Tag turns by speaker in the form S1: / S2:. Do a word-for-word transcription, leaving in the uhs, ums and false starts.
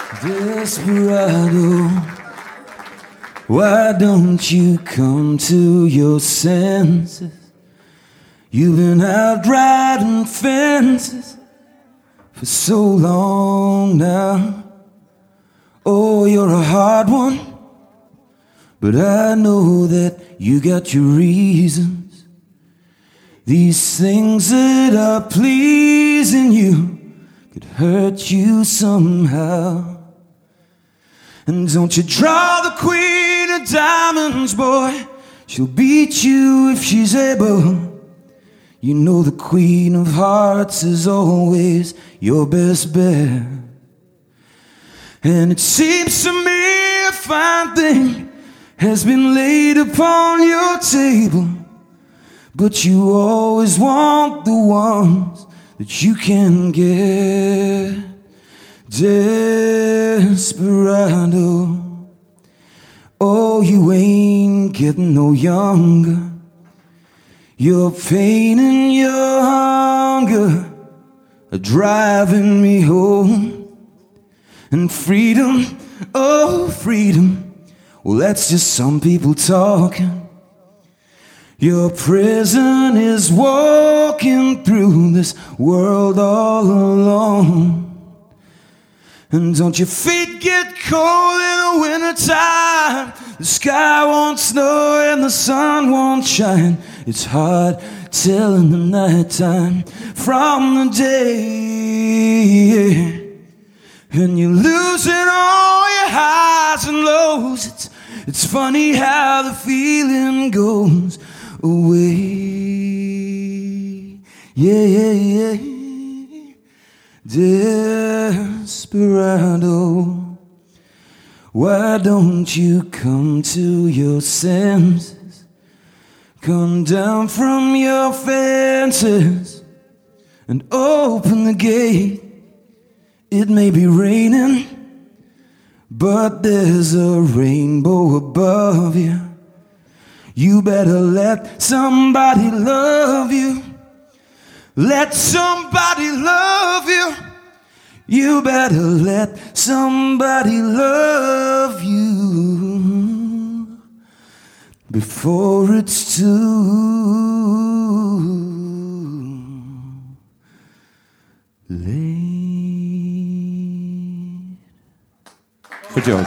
S1: Desperado, why don't you come to your senses? You've been out riding fences for so long now. Oh, you're a hard one, but I know that you got your reasons. These things that are pleasing you could hurt you somehow. And don't you draw the queen of diamonds, boy. She'll beat you if she's able. You know the queen of hearts is always your best bet. And it seems to me a fine thing has been laid upon your table, but you always want the ones that you can get. Desperado, oh, you ain't getting no younger. Your pain and your hunger are driving me home. And freedom, oh freedom, well that's just some people talking. Your prison is walking through this world all alone. And don't your feet get cold in the wintertime? The sky won't snow and the sun won't shine. It's hard telling the nighttime from the day. And you're losing all your highs and lows. It's, it's funny how the feeling goes away. Yeah, yeah, yeah. Desperado, why don't you come to your senses? Come down from your fences and open the gate. It may be raining, but there's a rainbow above you. You better let somebody love you. Let somebody love you. You better let somebody love you before it's too late.
S2: Goed joh.